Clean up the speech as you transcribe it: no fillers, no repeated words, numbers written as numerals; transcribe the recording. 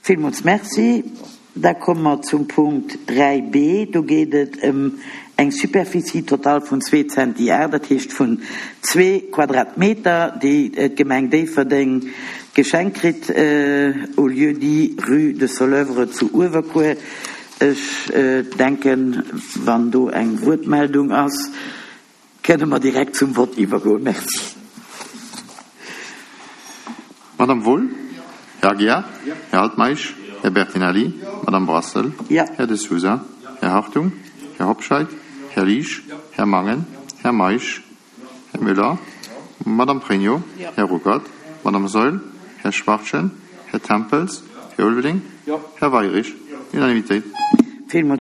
Vielmals merci. Da kommen wir zum Punkt 3b. Da geht es eine Superficie total von 2 cm, das heißt von 2 Quadratmeter, die Gemeinde für den Geschenk kriegt, au lieu die Rue de Solœuvre zu Uvercourt. Ich denke, wenn du eine Wortmeldung hast, können wir direkt zum Wort übergehen. Merci. Madame Wohl? Herr Aguiar? Herr Altmaisch? Herr Bertinelli? Madame Brassel? Herr de Souza? Herr Hartung? Herr Hopscheid? Herr Liesch? Herr Mangen? Herr Maisch? Herr Müller? Madame Prignot? Herr Ruckert? Madame Seul? Herr Schwarzen? Herr Tempels? Herr Ulveling? Herr Weyrich? Unanimität.